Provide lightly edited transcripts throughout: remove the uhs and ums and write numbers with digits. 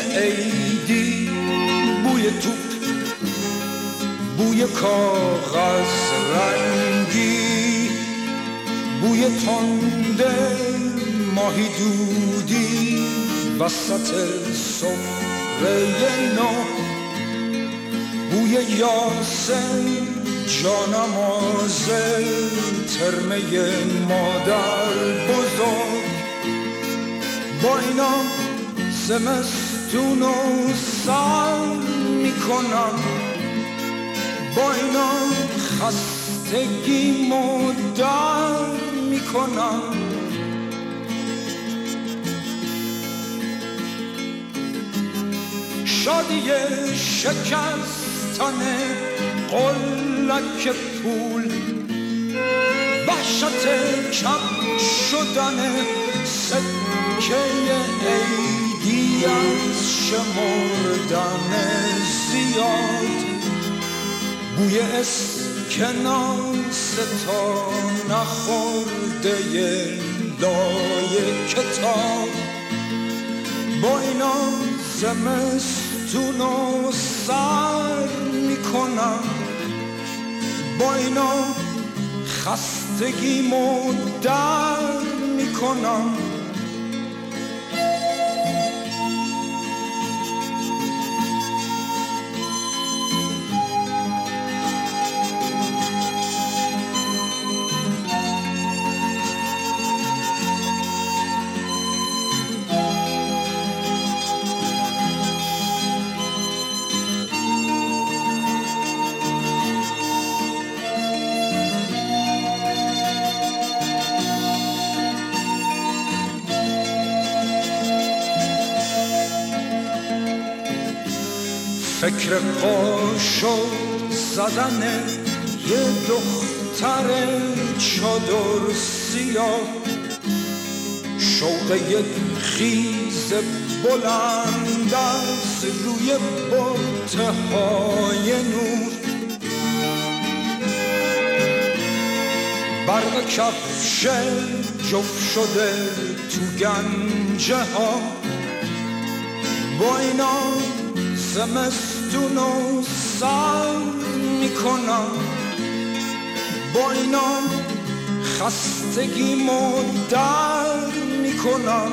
عیدی، بوی توپ، بوی کاغذ رنگی، بوی تنده ماهی دودی وسط سفره نو، بوی یاسین جانماز ترمه مادر بزرگ. با اینا زمستونو سر میکنم، با اینا خستگیمو در میکنم. شادی شکستن قلک پول، وحشت کم شدن سکه عیدی از شمردن زیاد، بوی اسکناس تا نخورده لای کتاب. با اینا زمستونو سر میکنم، با اینا خستگیمو در میکنم. فکر قاشو زدن یه دختر چادر سیاه، شوق یک خیز بلند از روی بتهای نور، برق کفش جفت شده تو گنجه ها. با اینا زمستونو سر میکنم، با اینا خستگیمو در میکنم.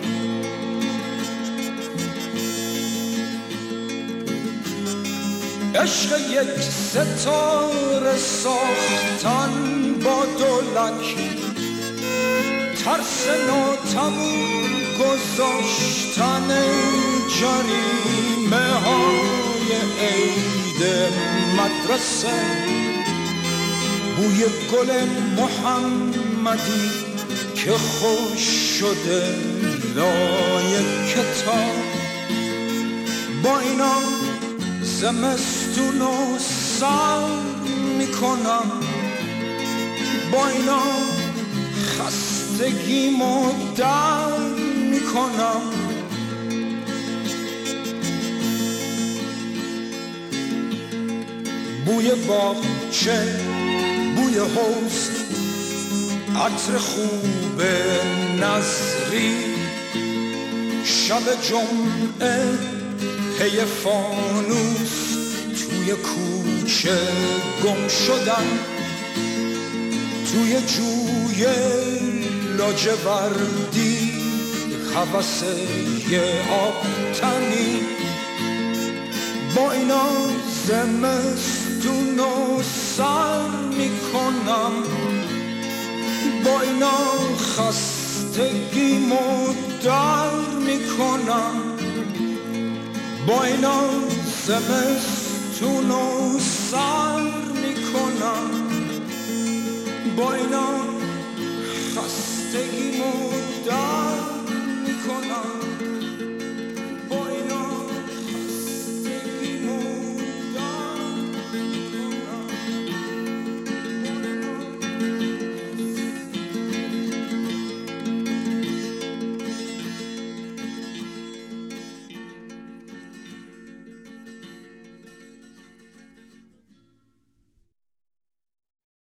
عشق یک ستاره ساختن با دولک، ترس ناتموم گذاشتن جریمه های عید مدرسه، بوی گل محمدی که خوش شده لای کتاب. با اینا زمستونو سر میکنم، با اینا خستگیمو در میکنم. بوی باغچه، بوی حوض، عطر خوب نظری، شب جمعه پی فانوس توی کوچه گم شدن، توی جوی لاجوردی هوس یه آبتنی. با اینا زمستونو سر میکنم، با اینا خستگیمو در میکنم، با اینا زمستونو سر میکنم، با اینا